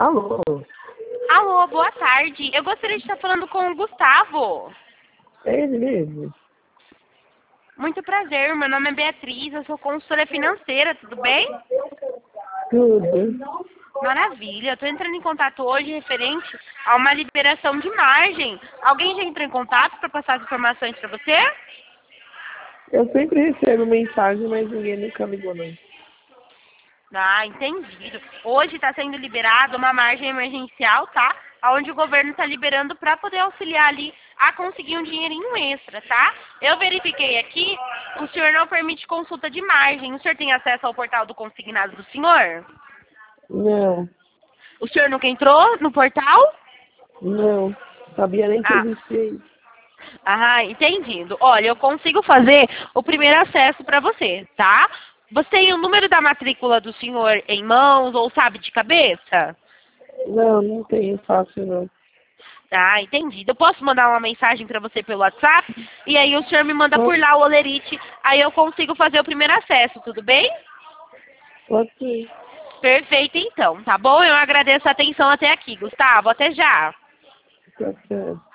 Alô? Alô, boa tarde. Eu gostaria de estar falando com o Gustavo. É ele mesmo? Muito prazer, meu nome é Beatriz, eu sou consultora financeira, tudo bem? Tudo. Maravilha, eu estou entrando em contato hoje referente a uma liberação de margem. Alguém já entrou em contato para passar as informações para você? Eu sempre recebo mensagem, mas ninguém nunca ligou, não. Ah, entendido. Hoje está sendo liberada uma margem emergencial, tá? Onde o governo está liberando para poder auxiliar ali a conseguir um dinheirinho extra, tá? Eu verifiquei aqui, o senhor não permite consulta de margem. O senhor tem acesso ao portal do consignado do senhor? Não, O senhor nunca entrou no portal? não. Sabia nem que Ah, existia isso. entendido. Olha, eu consigo fazer o primeiro acesso para você, tá? Você tem o número da matrícula do senhor em mãos ou sabe de cabeça? Não, não tenho fácil, não. Ah, entendido. Eu posso mandar uma mensagem para você pelo WhatsApp e aí o senhor me manda por Pode, lá o olerite, aí eu consigo fazer o primeiro acesso, tudo bem? pode ser. Perfeito, então, tá bom? Eu agradeço a atenção até aqui, Gustavo. Até já. Tá certo.